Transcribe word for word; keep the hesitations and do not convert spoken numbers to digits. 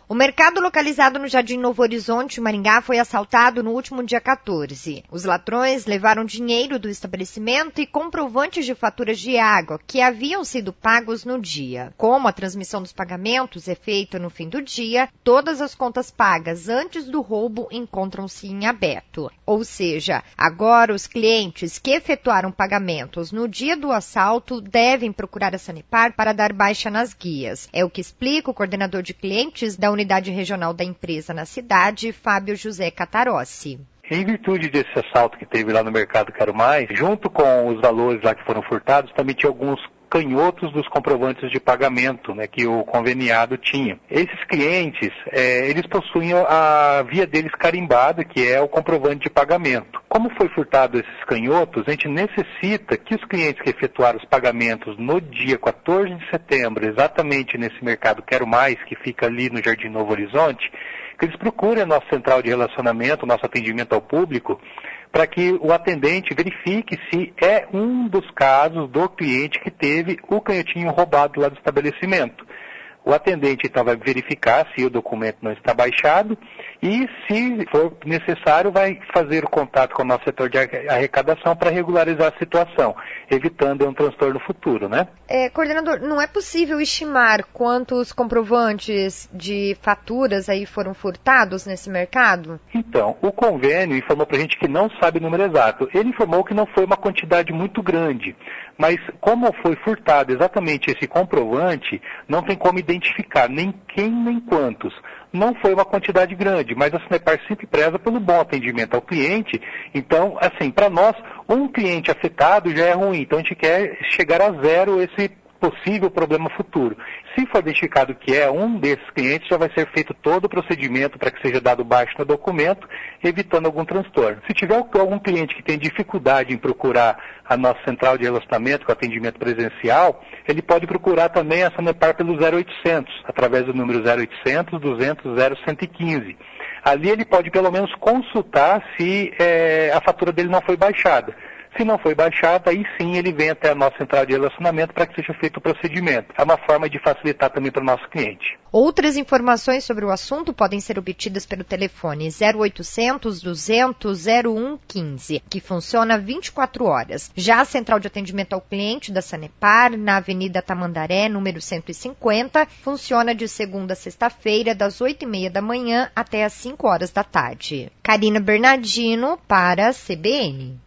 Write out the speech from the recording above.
O mercado localizado no Jardim Novo Horizonte, Maringá, foi assaltado no último dia quatorze. Os ladrões levaram dinheiro do estabelecimento e comprovantes de faturas de água que haviam sido pagos no dia. Como a transmissão dos pagamentos é feita no fim do dia, todas as contas pagas antes do roubo encontram-se em aberto. Ou seja, agora os clientes que efetuaram pagamentos no dia do assalto devem procurar a Sanepar para dar baixa nas guias. É o que explica o coordenador de clientes da Unidade Regional da empresa na cidade, Fábio José Catarossi. Em virtude desse assalto que teve lá no Mercado Quero Mais, junto com os valores lá que foram furtados, também tinha alguns canhotos dos comprovantes de pagamento, né, que o conveniado tinha. Esses clientes, é, eles possuem a via deles carimbada, que é o comprovante de pagamento. Como foi furtado esses canhotos, a gente necessita que os clientes que efetuaram os pagamentos no dia quatorze de setembro, exatamente nesse Mercado Quero Mais, que fica ali no Jardim Novo Horizonte, que eles procurem a nossa central de relacionamento, nosso atendimento ao público, para que o atendente verifique se é um dos casos do cliente que teve o canhotinho roubado lá do estabelecimento. O atendente então vai verificar se o documento não está baixado e, se for necessário, vai fazer o contato com o nosso setor de arrecadação para regularizar a situação, evitando um transtorno futuro, né? É, coordenador, não é possível estimar quantos comprovantes de faturas aí foram furtados nesse mercado? Então, o convênio informou para a gente que não sabe o número exato. Ele informou que não foi uma quantidade muito grande, mas como foi furtado exatamente esse comprovante, não tem como identificar nem quem nem quantos. Não foi uma quantidade grande, mas a Sanepar sempre preza pelo bom atendimento ao cliente. Então, assim, para nós, um cliente afetado já é ruim. Então, a gente quer chegar a zero esse possível problema futuro. Se for identificado que é um desses clientes, já vai ser feito todo o procedimento para que seja dado baixo no documento, evitando algum transtorno. Se tiver algum cliente que tem dificuldade em procurar a nossa central de relacionamento com atendimento presencial, ele pode procurar também a Sanepar pelo zero oitocentos, através do número zero oitocentos, duzentos, zero cento e quinze. Ali ele pode pelo menos consultar se é, a fatura dele não foi baixada. Se não foi baixada, aí sim ele vem até a nossa central de relacionamento para que seja feito o procedimento. É uma forma de facilitar também para o nosso cliente. Outras informações sobre o assunto podem ser obtidas pelo telefone zero oitocentos, duzentos, zero um quinze, que funciona vinte e quatro horas. Já a central de atendimento ao cliente da Sanepar, na Avenida Tamandaré, número cento e cinquenta, funciona de segunda a sexta-feira, das oito e meia da manhã até às cinco horas da tarde. Karina Bernardino, para a C B N.